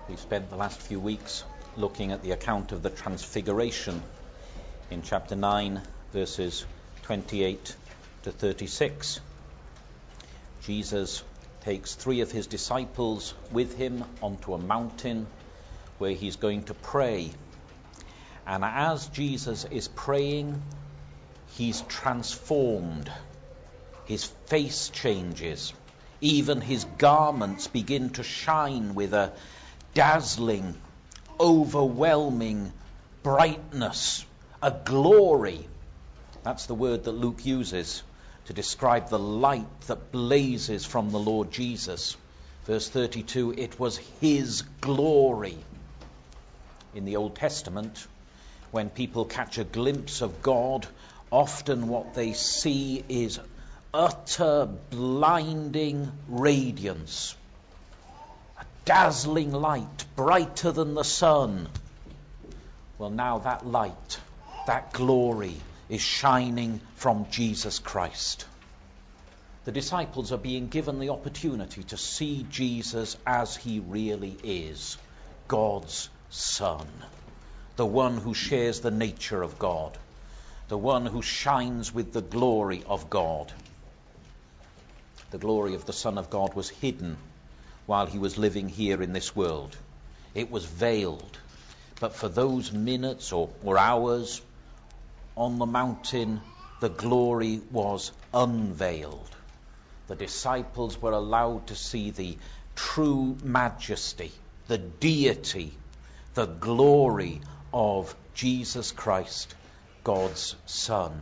We've spent the last few weeks looking at the account of the Transfiguration in chapter 9, verses 28 to 36. Jesus takes 3 of his disciples with him onto a mountain where he's going to pray. And as Jesus is praying, he's transformed. His face changes. Even his garments begin to shine with a dazzling, overwhelming brightness, a glory. That's the word that Luke uses to describe the light that blazes from the Lord Jesus. Verse 32, it was his glory. In the Old Testament, when people catch a glimpse of God, often what they see is utter blinding radiance. A dazzling light, brighter than the sun. Well, now that light, that glory is shining from Jesus Christ. The disciples are being given the opportunity to see Jesus as he really is, God's Son, the one who shares the nature of God, the one who shines with the glory of God. The glory of the Son of God was hidden while he was living here in this world. It was veiled. But for those minutes or hours on the mountain, the glory was unveiled. The disciples were allowed to see the true majesty, the deity, the glory of Jesus Christ, God's Son.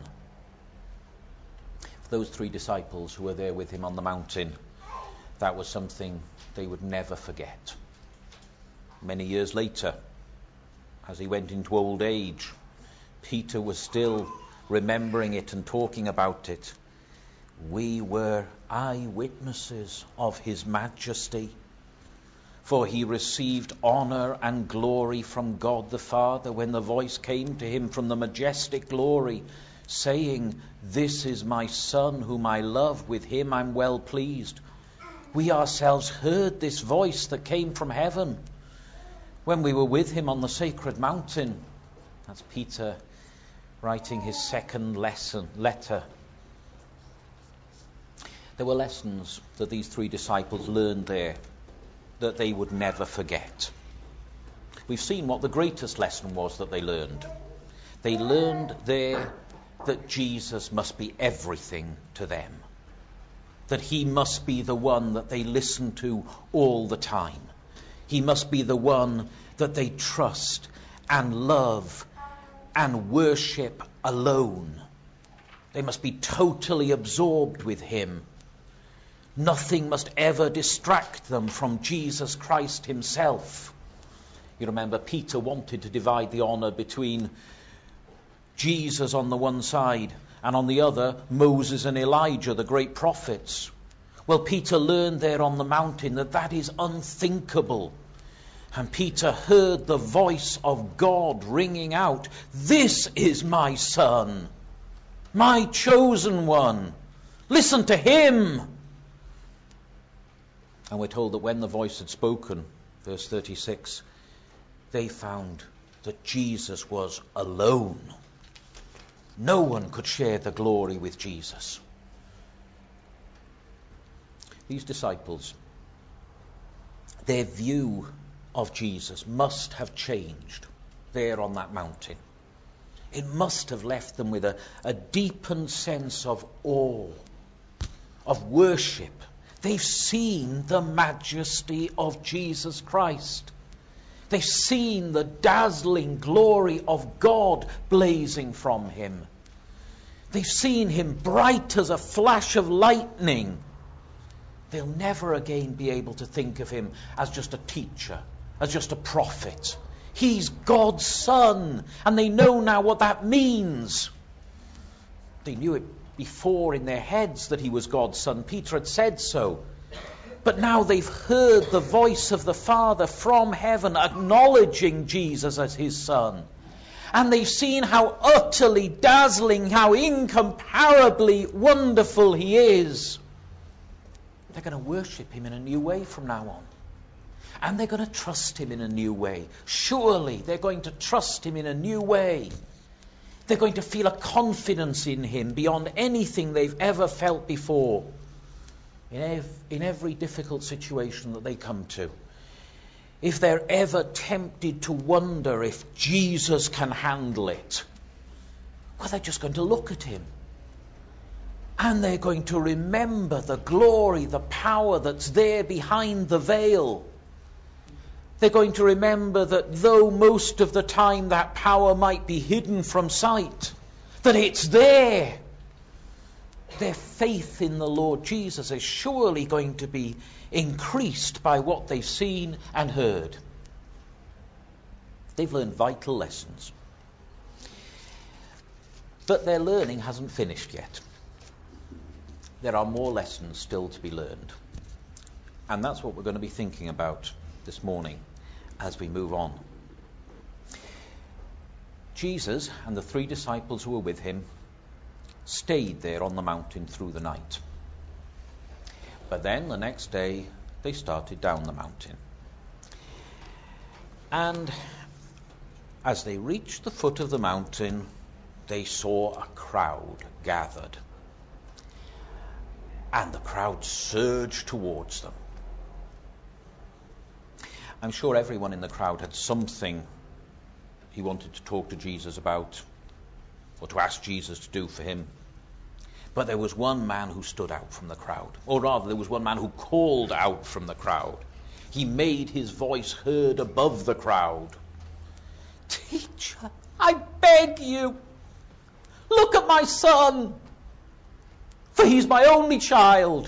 For those 3 disciples who were there with him on the mountain, that was something they would never forget. Many years later, as he went into old age, Peter was still remembering it and talking about it. We were eyewitnesses of his majesty, for he received honor and glory from God the Father when the voice came to him from the majestic glory, saying, "This is my Son whom I love, with him I'm well pleased." We ourselves heard this voice that came from heaven when we were with him on the sacred mountain. That's Peter writing his second letter. There were lessons that these 3 disciples learned there that they would never forget. We've seen what the greatest lesson was that they learned. They learned there that Jesus must be everything to them, that he must be the one that they listen to all the time. He must be the one that they trust and love and worship alone. They must be totally absorbed with him. Nothing must ever distract them from Jesus Christ himself. You remember Peter wanted to divide the honor between Jesus on the one side and on the other Moses and Elijah, the great prophets. Well, Peter learned there on the mountain that that is unthinkable. And Peter heard the voice of God ringing out, "This is my Son, my chosen one. Listen to him." And we're told that when the voice had spoken, verse 36, they found that Jesus was alone. No one could share the glory with Jesus. These disciples, their view of Jesus must have changed there on that mountain. It must have left them with a deepened sense of awe, of worship. They've seen the majesty of Jesus Christ. They've seen the dazzling glory of God blazing from him. They've seen him bright as a flash of lightning. They'll never again be able to think of him as just a teacher, as just a prophet. He's God's Son, and they know now what that means. They knew it before in their heads that he was God's Son. Peter had said so. But now they've heard the voice of the Father from heaven acknowledging Jesus as his Son. And they've seen how utterly dazzling, how incomparably wonderful he is. They're going to worship him in a new way from now on. And they're going to trust him in a new way. Surely they're going to trust him in a new way. They're going to feel a confidence in him beyond anything they've ever felt before. In every difficult situation that they come to. If they're ever tempted to wonder if Jesus can handle it, well, they're just going to look at him. And they're going to remember the glory, the power that's there behind the veil. They're going to remember that though most of the time that power might be hidden from sight, that it's there. Their faith in the Lord Jesus is surely going to be increased by what they've seen and heard. They've learned vital lessons. But their learning hasn't finished yet. There are more lessons still to be learned. And that's what we're going to be thinking about this morning as we move on. Jesus and the 3 disciples who were with him stayed there on the mountain through the night. But then the next day they started down the mountain. And as they reached the foot of the mountain, they saw a crowd gathered. And the crowd surged towards them. I'm sure everyone in the crowd had something he wanted to talk to Jesus about, or to ask Jesus to do for him. But there was one man who stood out from the crowd. Or rather, there was one man who called out from the crowd. He made his voice heard above the crowd. "Teacher, I beg you, look at my son, for he's my only child."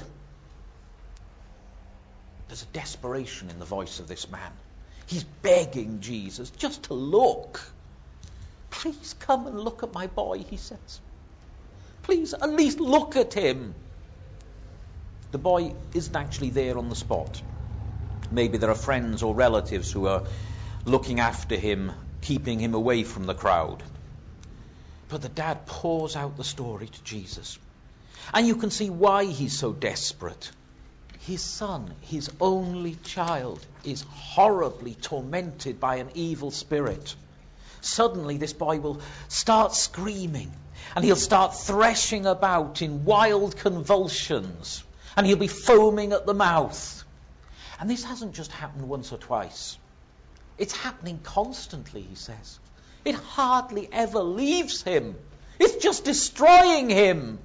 There's a desperation in the voice of this man. He's begging Jesus just to look. "Please come and look at my boy," he says. "Please at least look at him." The boy isn't actually there on the spot. Maybe there are friends or relatives who are looking after him, keeping him away from the crowd. But the dad pours out the story to Jesus. And you can see why he's so desperate. His son, his only child, is horribly tormented by an evil spirit. Suddenly this boy will start screaming, and he'll start threshing about in wild convulsions, and he'll be foaming at the mouth. And this hasn't just happened once or twice. It's happening constantly, he says. It hardly ever leaves him. It's just destroying him.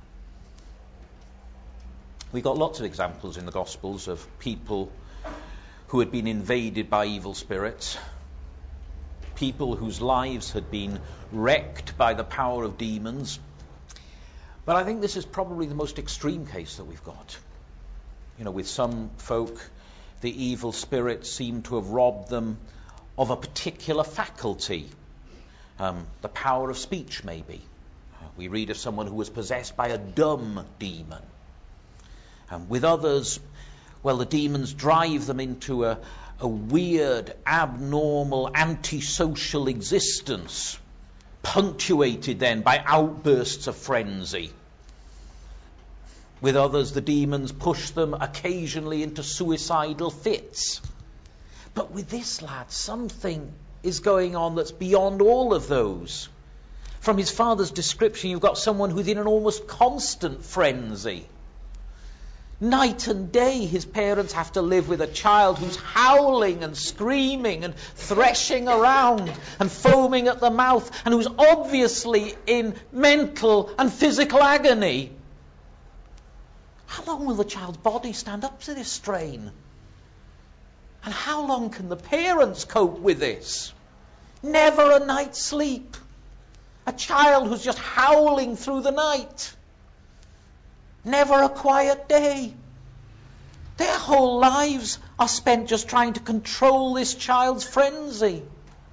We've got lots of examples in the Gospels of people who had been invaded by evil spirits, people whose lives had been wrecked by the power of demons. But I think this is probably the most extreme case that we've got. With some folk, the evil spirits seem to have robbed them of a particular faculty, the power of speech maybe. We read of someone who was possessed by a dumb demon. With others, the demons drive them into a weird, abnormal, antisocial existence, punctuated then by outbursts of frenzy. With others, the demons push them occasionally into suicidal fits. But with this lad, something is going on that's beyond all of those. From his father's description, you've got someone who's in an almost constant frenzy. Night and day, his parents have to live with a child who's howling and screaming and threshing around and foaming at the mouth, and who's obviously in mental and physical agony. How long will the child's body stand up to this strain? And how long can the parents cope with this? Never a night's sleep. A child who's just howling through the night. Never a quiet day. Their whole lives are spent just trying to control this child's frenzy.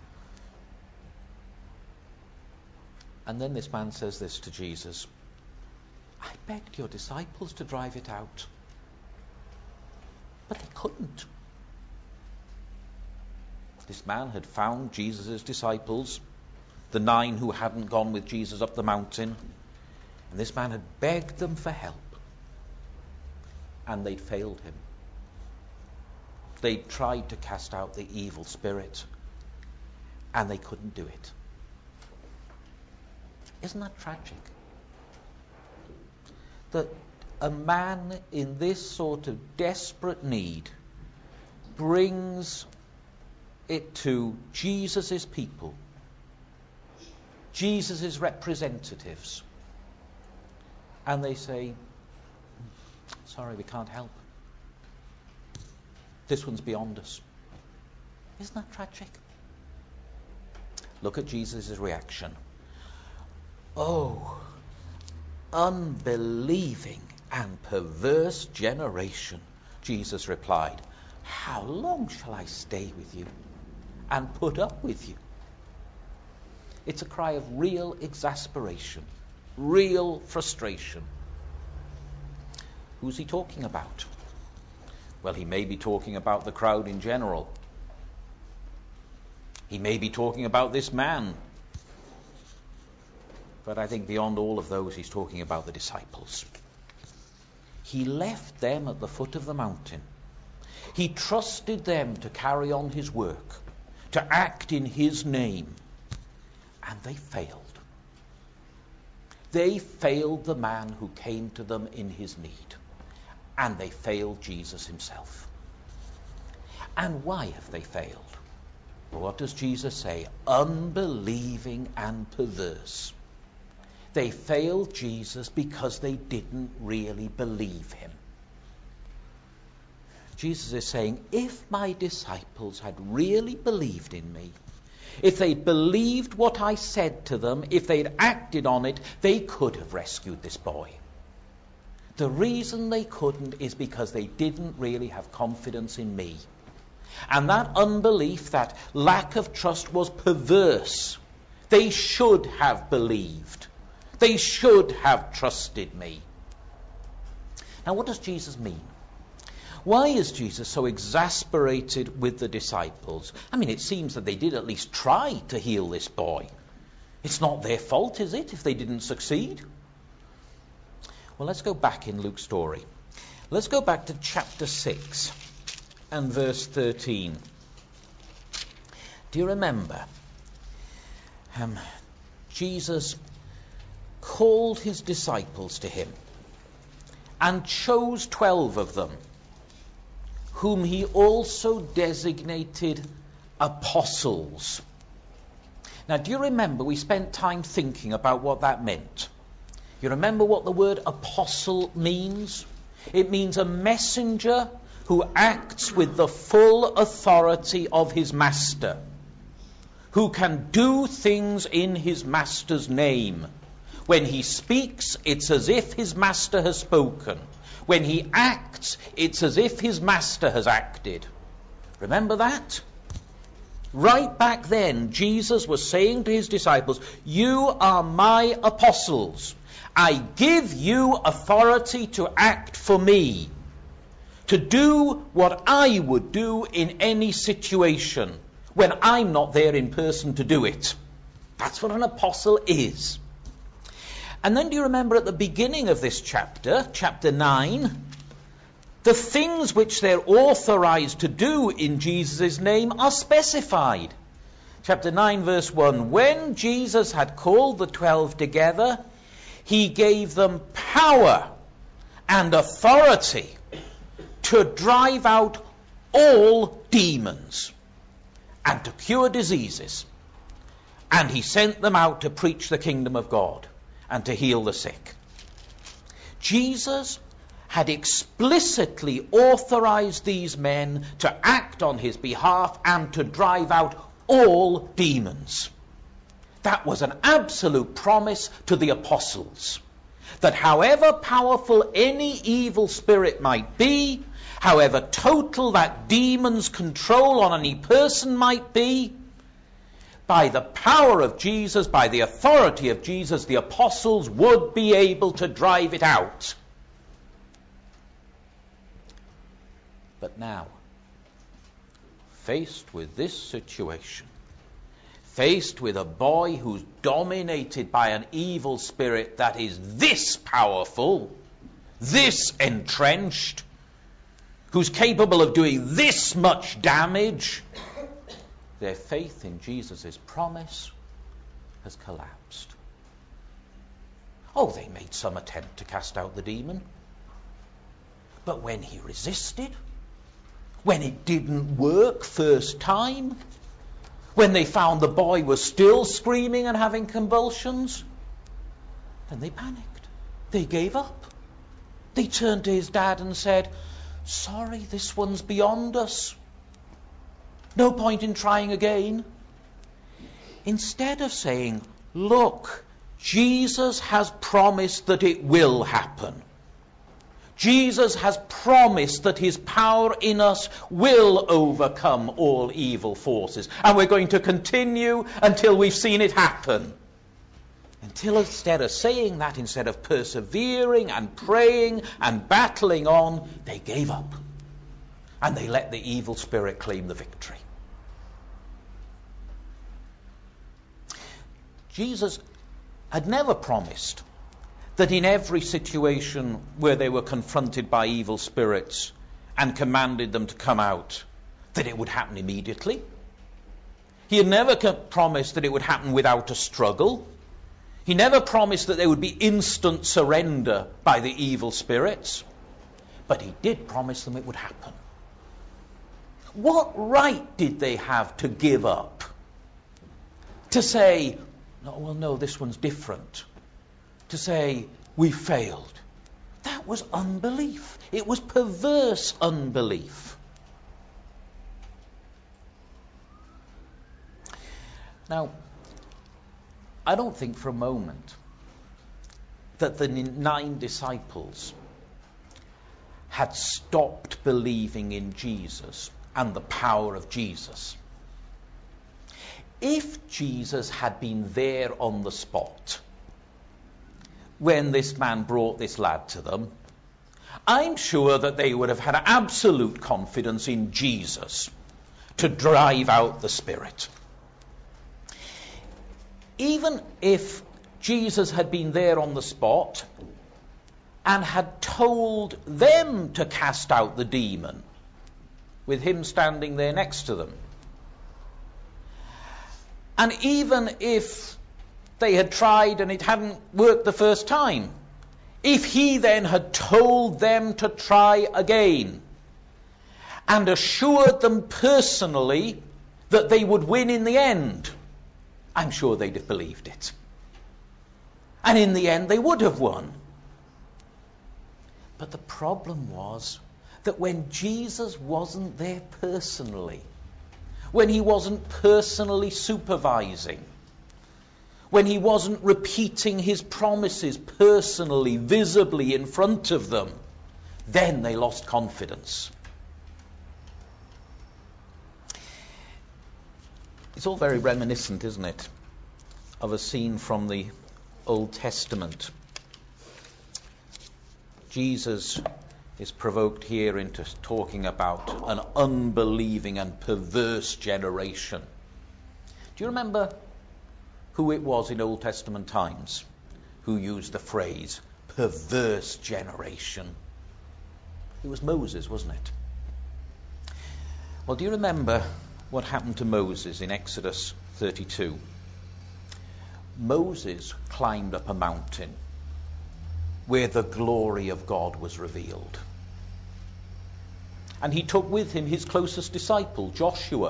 And then this man says this to Jesus: "I begged your disciples to drive it out, but they couldn't." This man had found Jesus' disciples, the 9 who hadn't gone with Jesus up the mountain, and this man had begged them for help, and they'd failed him. They tried to cast out the evil spirit, and they couldn't do it. Isn't that tragic? That a man in this sort of desperate need brings it to Jesus' people, Jesus' representatives, and they say, sorry, we can't help. This one's beyond us. Isn't that tragic? Look at Jesus' reaction. Oh, unbelieving and perverse generation, Jesus replied, how long shall I stay with you and put up with you? It's a cry of real exasperation, real frustration. Who's he talking about? Well, he may be talking about the crowd in general. He may be talking about this man. But I think beyond all of those, he's talking about the disciples. He left them at the foot of the mountain. He trusted them to carry on his work, to act in his name. And they failed. They failed the man who came to them in his need. And they failed Jesus himself. And why have they failed? Well, what does Jesus say? Unbelieving and perverse. They failed Jesus because they didn't really believe him. Jesus is saying, if my disciples had really believed in me, if they'd believed what I said to them, if they'd acted on it, they could have rescued this boy. The reason they couldn't is because they didn't really have confidence in me. And that unbelief, that lack of trust was perverse. They should have believed. They should have trusted me. Now, what does Jesus mean? Why is Jesus so exasperated with the disciples? I mean, it seems that they did at least try to heal this boy. It's not their fault, is it, if they didn't succeed? Well, let's go back in Luke's story. Let's go back to chapter 6 and verse 13. Do you remember? Jesus called his disciples to him and chose 12 of them, whom he also designated apostles. Now, do you remember we spent time thinking about what that meant? You remember what the word apostle means? It means a messenger who acts with the full authority of his master, who can do things in his master's name. When he speaks, it's as if his master has spoken. When he acts, it's as if his master has acted. Remember that? Right back then, Jesus was saying to his disciples, you are my apostles. I give you authority to act for me, to do what I would do in any situation when I'm not there in person to do it. That's what an apostle is. And then do you remember at the beginning of this chapter, chapter 9, the things which they're authorized to do in Jesus' name are specified. Chapter 9, verse 1, when Jesus had called the 12 together, he gave them power and authority to drive out all demons and to cure diseases. And he sent them out to preach the kingdom of God and to heal the sick. Jesus had explicitly authorized these men to act on his behalf and to drive out all demons. That was an absolute promise to the apostles, that however powerful any evil spirit might be, however total that demon's control on any person might be, by the power of Jesus, by the authority of Jesus, the apostles would be able to drive it out. But now, faced with this situation, faced with a boy who's dominated by an evil spirit that is this powerful, this entrenched, who's capable of doing this much damage, their faith in Jesus' promise has collapsed. Oh, they made some attempt to cast out the demon. But when he resisted, when it didn't work first time, when they found the boy was still screaming and having convulsions, then they panicked. They gave up. They turned to his dad and said, "Sorry, this one's beyond us. No point in trying again." Instead of saying, "Look, Jesus has promised that it will happen. Jesus has promised that his power in us will overcome all evil forces. And we're going to continue until we've seen it happen." Until instead of saying that, instead of persevering and praying and battling on, they gave up. And they let the evil spirit claim the victory. Jesus had never promised that in every situation where they were confronted by evil spirits and commanded them to come out, that it would happen immediately. He had never promised that it would happen without a struggle. He never promised that there would be instant surrender by the evil spirits. But he did promise them it would happen. What right did they have to give up? To say, no, this one's different. To say, we failed. That was unbelief. It was perverse unbelief. Now, I don't think for a moment that the 9 disciples had stopped believing in Jesus and the power of Jesus. If Jesus had been there on the spot when this man brought this lad to them, I'm sure that they would have had absolute confidence in Jesus to drive out the spirit. Even if Jesus had been there on the spot and had told them to cast out the demon, with him standing there next to them, and even if they had tried and it hadn't worked the first time, if he then had told them to try again and assured them personally that they would win in the end, I'm sure they'd have believed it. And in the end, they would have won. But the problem was that when Jesus wasn't there personally, when he wasn't personally supervising, when he wasn't repeating his promises personally, visibly in front of them, then they lost confidence. It's all very reminiscent, isn't it, of a scene from the Old Testament. Jesus is provoked here into talking about an unbelieving and perverse generation. Do you remember who it was in Old Testament times who used the phrase perverse generation? It was Moses, wasn't it? Well, do you remember what happened to Moses in Exodus 32? Moses climbed up a mountain where the glory of God was revealed. And he took with him his closest disciple, Joshua.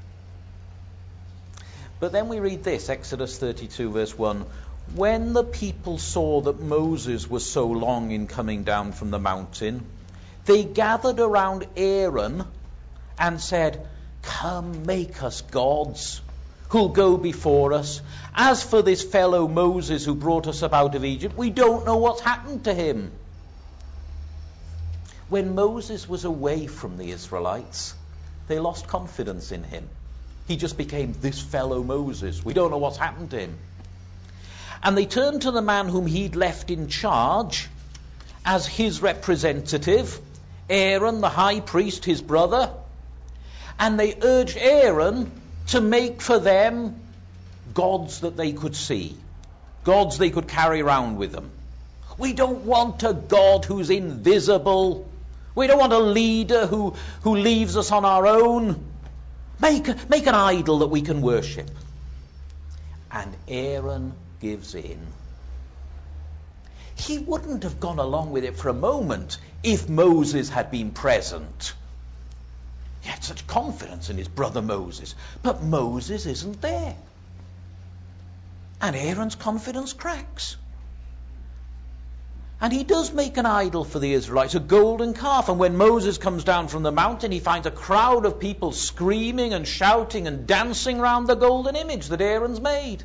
But then we read this, Exodus 32 verse 1. When the people saw that Moses was so long in coming down from the mountain, they gathered around Aaron and said, "Come, make us gods who'll go before us. As for this fellow Moses who brought us up out of Egypt, we don't know what's happened to him." When Moses was away from the Israelites, they lost confidence in him. He just became this fellow Moses. We don't know what's happened to him. And they turned to the man whom he'd left in charge as his representative, Aaron, the high priest, his brother. And they urged Aaron to make for them gods that they could see, gods they could carry around with them. We don't want a God who's invisible. We don't want a leader who leaves us on our own. Make an idol that we can worship. And Aaron gives in. He wouldn't have gone along with it for a moment if Moses had been present. He had such confidence in his brother Moses. But Moses isn't there. And Aaron's confidence cracks. And he does make an idol for the Israelites, a golden calf. And when Moses comes down from the mountain, he finds a crowd of people screaming and shouting and dancing around the golden image that Aaron's made.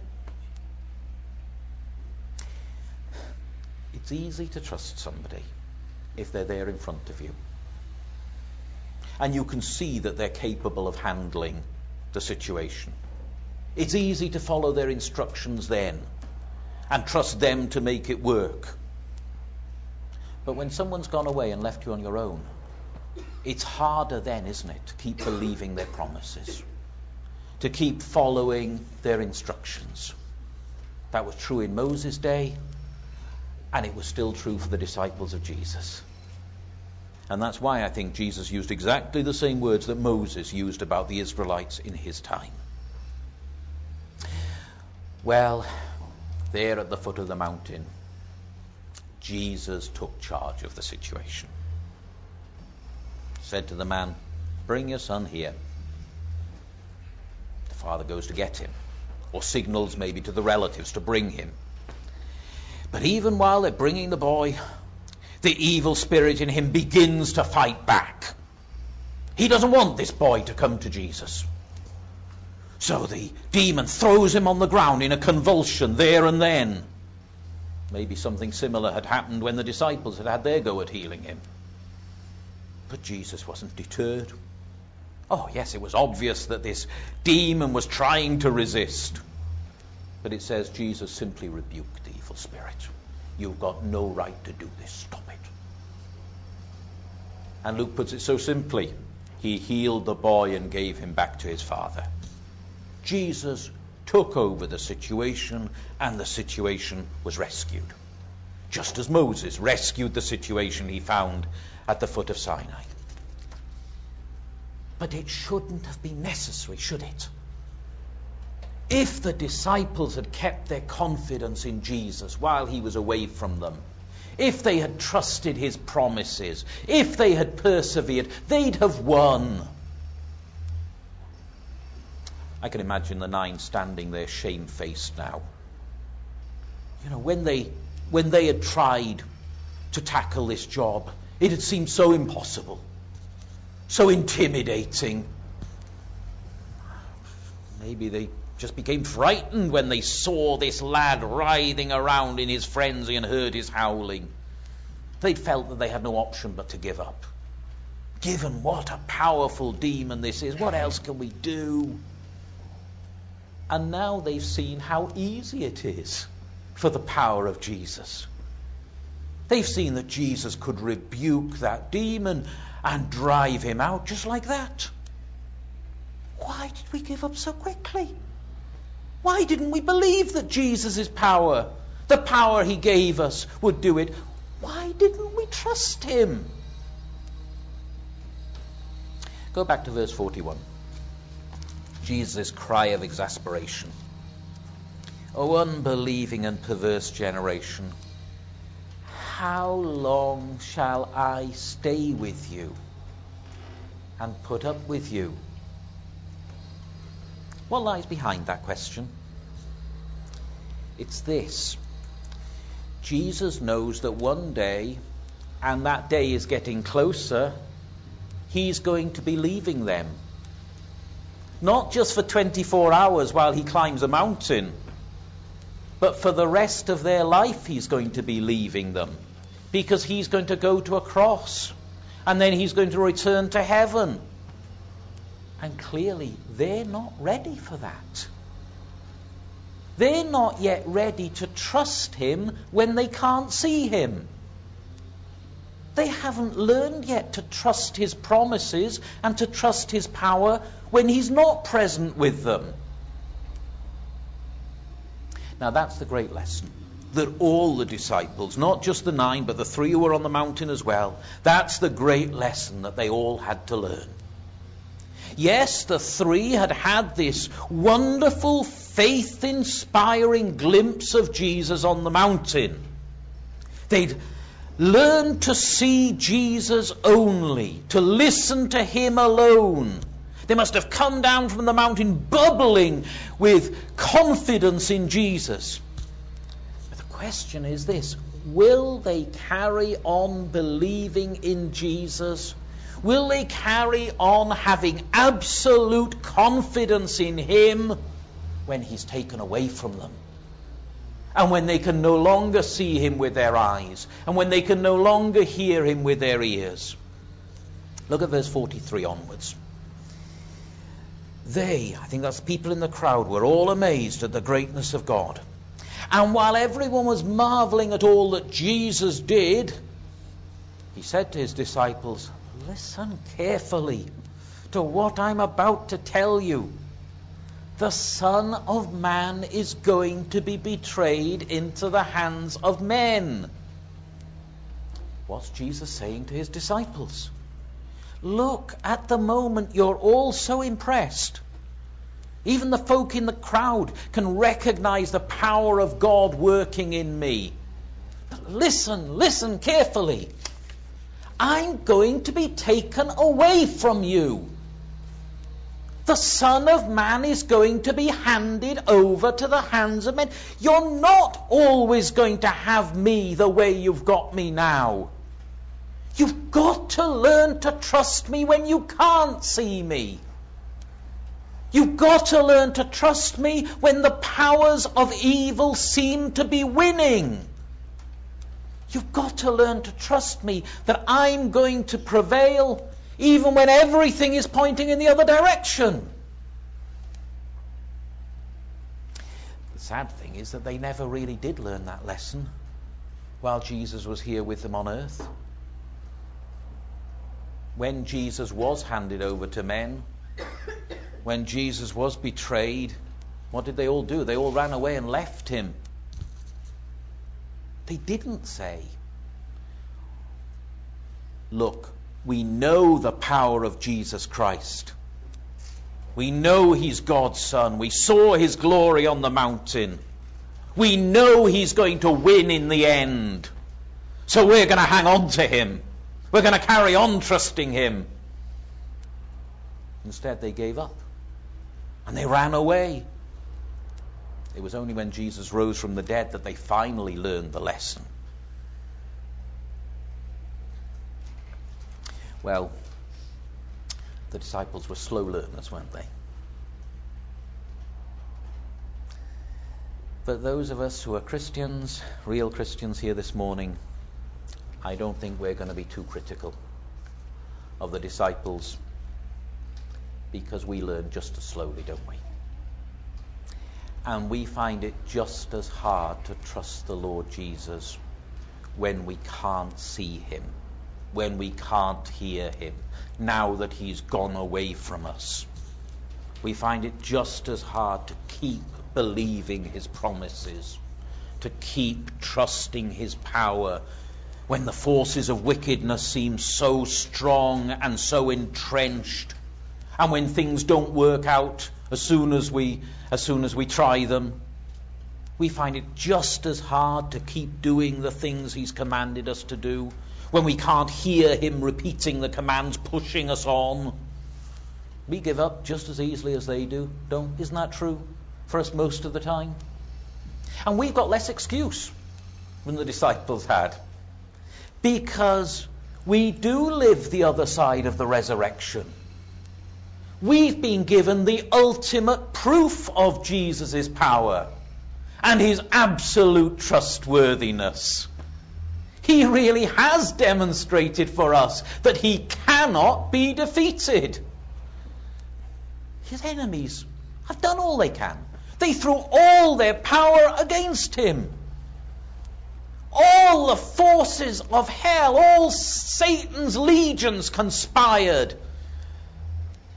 It's easy to trust somebody if they're there in front of you. And you can see that they're capable of handling the situation. It's easy to follow their instructions then and trust them to make it work. But when someone's gone away and left you on your own, it's harder then, isn't it, to keep believing their promises, to keep following their instructions. That was true in Moses' day, and it was still true for the disciples of Jesus. And that's why I think Jesus used exactly the same words that Moses used about the Israelites in his time. Well, there at the foot of the mountain, Jesus took charge of the situation. Said to the man, "Bring your son here." The father goes to get him, or signals maybe to the relatives to bring him. But even while they're bringing the boy, the evil spirit in him begins to fight back. He doesn't want this boy to come to Jesus. So the demon throws him on the ground in a convulsion there and then. Maybe something similar had happened when the disciples had had their go at healing him. But Jesus wasn't deterred. Oh yes, it was obvious that this demon was trying to resist. But it says Jesus simply rebuked the evil spirit. You've got no right to do this. Stop it. And Luke puts it so simply. He healed the boy and gave him back to his father. Jesus took over the situation, and the situation was rescued. Just as Moses rescued the situation he found at the foot of Sinai. But it shouldn't have been necessary, should it? If the disciples had kept their confidence in Jesus while he was away from them, if they had trusted his promises, if they had persevered, they'd have won. I can imagine the 9 standing there shamefaced now. You know, when they had tried to tackle this job, it had seemed so impossible, so intimidating. Maybe they just became frightened when they saw this lad writhing around in his frenzy and heard his howling. They'd felt that they had no option but to give up. Given what a powerful demon this is, what else can we do? And now they've seen how easy it is for the power of Jesus. They've seen that Jesus could rebuke that demon and drive him out just like that. Why did we give up so quickly? Why didn't we believe that Jesus' power, the power he gave us, would do it? Why didn't we trust him? Go back to verse 41. Jesus' cry of exasperation. O unbelieving and perverse generation, how long shall I stay with you and put up with you? What lies behind that question? It's this. Jesus knows that one day, and that day is getting closer, he's going to be leaving them. Not just for 24 hours while he climbs a mountain, but for the rest of their life he's going to be leaving them. Because he's going to go to a cross, and then he's going to return to heaven. And clearly, they're not ready for that. They're not yet ready to trust him when they can't see him. They haven't learned yet to trust his promises and to trust his power when he's not present with them. Now that's the great lesson. that all the disciples, not just the 9, but the 3 who were on the mountain as well, that's the great lesson that they all had to learn. Yes, the 3 had had this wonderful, faith-inspiring glimpse of Jesus on the mountain. They'd learned to see Jesus only, to listen to him alone. They must have come down from the mountain bubbling with confidence in Jesus. But the question is this: will they carry on believing in Jesus? Will they carry on having absolute confidence in him when he's taken away from them? And when they can no longer see him with their eyes, and when they can no longer hear him with their ears? Look at verse 43 onwards. They, I think that's the people in the crowd, were all amazed at the greatness of God. And while everyone was marveling at all that Jesus did, he said to his disciples, listen carefully to what I'm about to tell you. The Son of Man is going to be betrayed into the hands of men. What's Jesus saying to his disciples? Look, at the moment you're all so impressed. Even the folk in the crowd can recognize the power of God working in me. But listen carefully. I'm going to be taken away from you. The Son of Man is going to be handed over to the hands of men. You're not always going to have me the way you've got me now. You've got to learn to trust me when you can't see me. You've got to learn to trust me when the powers of evil seem to be winning. You've got to learn to trust me that I'm going to prevail even when everything is pointing in the other direction. The sad thing is that they never really did learn that lesson while Jesus was here with them on earth. When Jesus was handed over to men, when Jesus was betrayed, what did they all do? They all ran away and left him. They didn't say, look, we know the power of Jesus Christ. We know he's God's Son. We saw his glory on the mountain. We know he's going to win in the end. So we're going to hang on to him. We're going to carry on trusting him. Instead, they gave up. And they ran away. It was only when Jesus rose from the dead that they finally learned the lesson. Well, the disciples were slow learners, weren't they? But those of us who are Christians, real Christians here this morning, I don't think we're going to be too critical of the disciples, because we learn just as slowly, don't we? And we find it just as hard to trust the Lord Jesus when we can't see him, when we can't hear him, now that he's gone away from us. We find it just as hard to keep believing his promises, to keep trusting his power, when the forces of wickedness seem so strong and so entrenched, and when things don't work out as soon as we try them. We find it just as hard to keep doing the things he's commanded us to do, when we can't hear him repeating the commands, pushing us on. We give up just as easily as they do, isn't that true for us most of the time? And we've got less excuse than the disciples had, because we do live the other side of the resurrection. We've been given the ultimate proof of Jesus' power and his absolute trustworthiness. He really has demonstrated for us that he cannot be defeated. His enemies have done all they can. They threw all their power against him. All the forces of hell, all Satan's legions conspired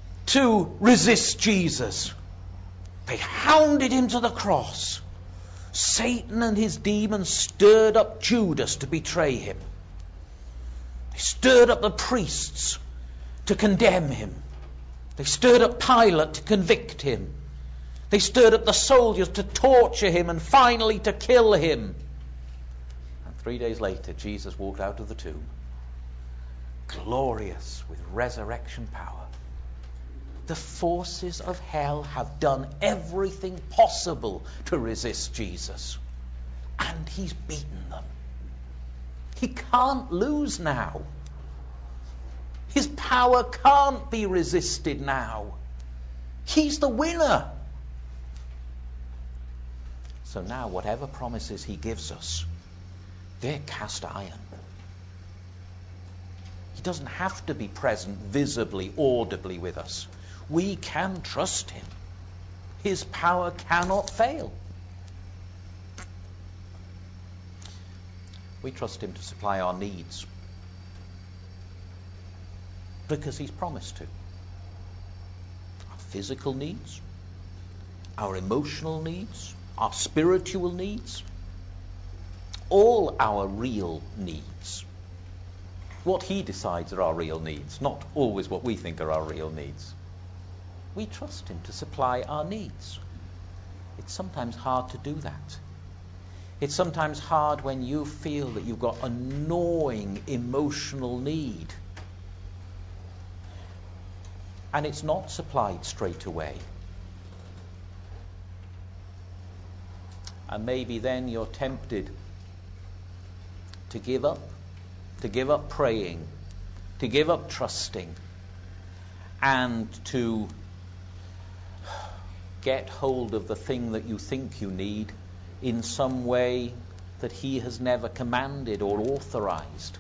to resist Jesus. They hounded him to the cross, Satan and his demons stirred up Judas to betray him. They stirred up the priests to condemn him. They stirred up Pilate to convict him. They stirred up the soldiers to torture him and finally to kill him. And 3 days later, Jesus walked out of the tomb, glorious with resurrection power. The forces of hell have done everything possible to resist Jesus, and he's beaten them. He can't lose now. His power can't be resisted now. He's the winner. So now whatever promises he gives us, they're cast iron. He doesn't have to be present visibly, audibly with us. We can trust him. His power cannot fail. We trust him to supply our needs because he's promised to. Our physical needs, our emotional needs, our spiritual needs, all our real needs. What he decides are our real needs, not always what we think are our real needs. We trust him to supply our needs. It's sometimes hard to do that. It's sometimes hard when you feel that you've got a gnawing emotional need and it's not supplied straight away. And maybe then you're tempted to give up praying, to give up trusting, and to get hold of the thing that you think you need in some way that he has never commanded or authorized.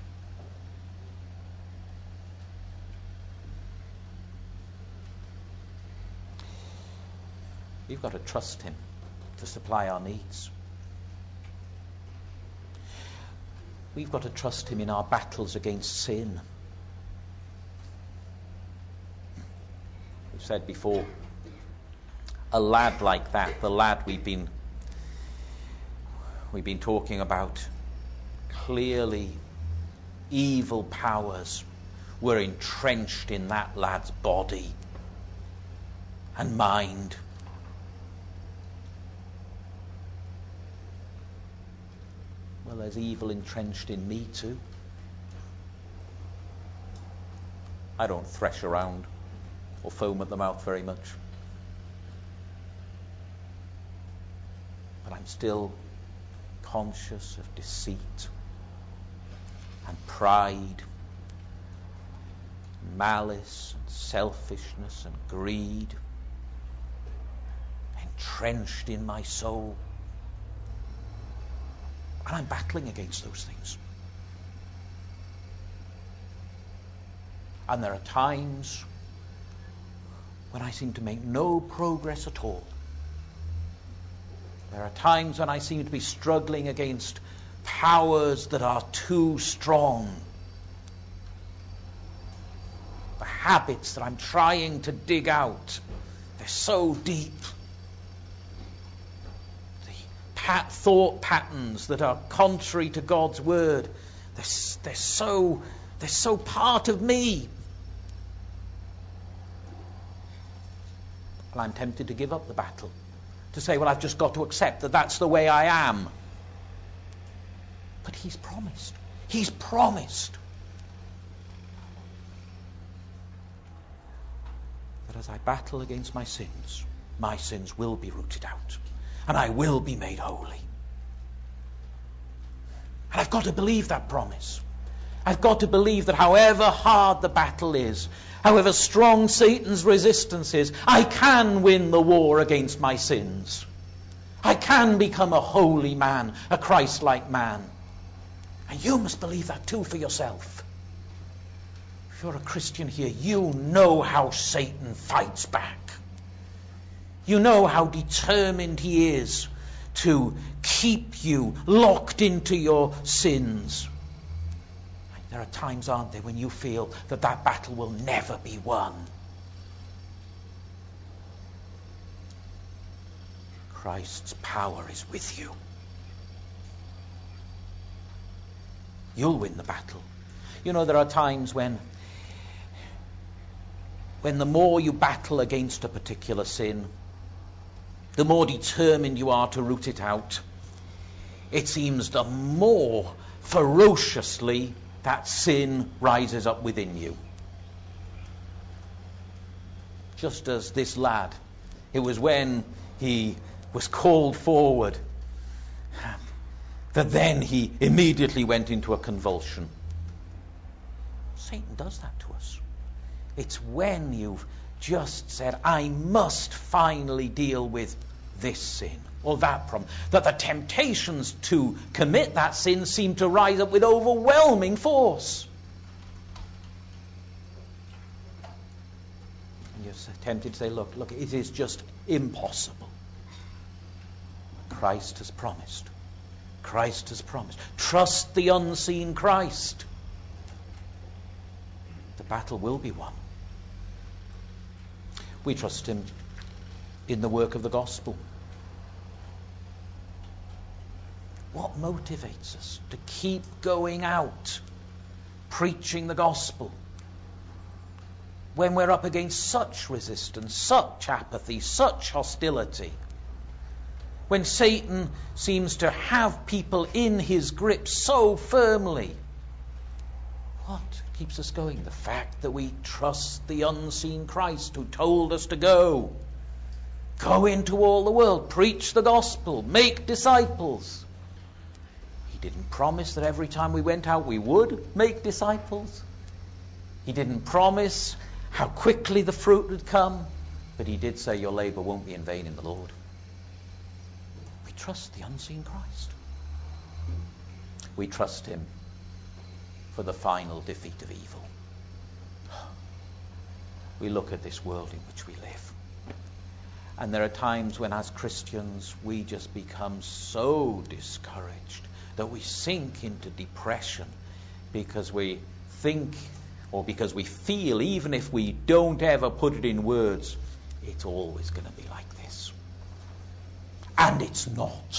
We've got to trust him to supply our needs. We've got to trust him in our battles against sin. We've said before, a lad like that, the lad we've been talking about, clearly evil powers were entrenched in that lad's body and mind. Well, there's evil entrenched in me too. I don't thresh around or foam at the mouth very much. But I'm still conscious of deceit and pride, malice and selfishness and greed entrenched in my soul. And I'm battling against those things. And there are times when I seem to make no progress at all. There are times when I seem to be struggling against powers that are too strong. The habits that I'm trying to dig out, they're so deep. Thought patterns that are contrary to God's word, they're so part of me. And I'm tempted to give up the battle, to say, well, I've just got to accept that that's the way I am. But he's promised that as I battle against my sins will be rooted out. And I will be made holy. And I've got to believe that promise. I've got to believe that however hard the battle is, however strong Satan's resistance is, I can win the war against my sins. I can become a holy man, a Christ-like man. And you must believe that too for yourself. If you're a Christian here, you know how Satan fights back. You know how determined he is to keep you locked into your sins. There are times, aren't there, when you feel that battle will never be won. Christ's power is with you. You'll win the battle. You know, there are times when the more you battle against a particular sin, the more determined you are to root it out, it seems the more ferociously that sin rises up within you. Just as this lad, it was when he was called forward that then he immediately went into a convulsion. Satan does that to us. It's when you've just said, I must finally deal with this sin or that problem, that the temptations to commit that sin seem to rise up with overwhelming force. And you're tempted to say, look, it is just impossible. Christ has promised. Christ has promised. Trust the unseen Christ. The battle will be won. We trust him in the work of the gospel. What motivates us to keep going out, preaching the gospel, when we're up against such resistance, such apathy, such hostility? When Satan seems to have people in his grip so firmly, what keeps us going? The fact that we trust the unseen Christ who told us to go. Go into all the world, preach the gospel, make disciples. He didn't promise that every time we went out we would make disciples. He didn't promise how quickly the fruit would come, but he did say your labor won't be in vain in the Lord. We trust the unseen Christ. We trust him for the final defeat of evil. We look at this world in which we live, and there are times when as Christians we just become so discouraged that we sink into depression because we think, or because we feel, even if we don't ever put it in words, it's always going to be like this. And it's not.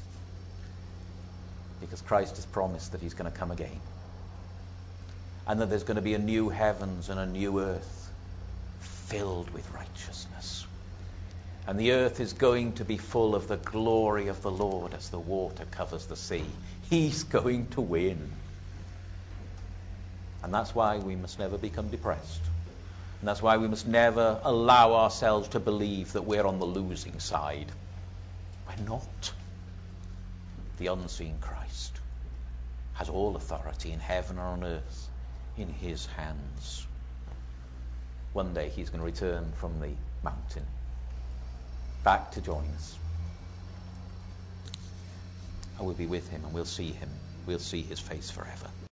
Because Christ has promised that he's going to come again. And that there's going to be a new heavens and a new earth filled with righteousness. And the earth is going to be full of the glory of the Lord as the water covers the sea. He's going to win. And that's why we must never become depressed. And that's why we must never allow ourselves to believe that we're on the losing side. We're not. The unseen Christ has all authority in heaven and on earth in his hands. One day he's going to return from the mountain back to join us. I will be with him and we'll see him. We'll see his face forever.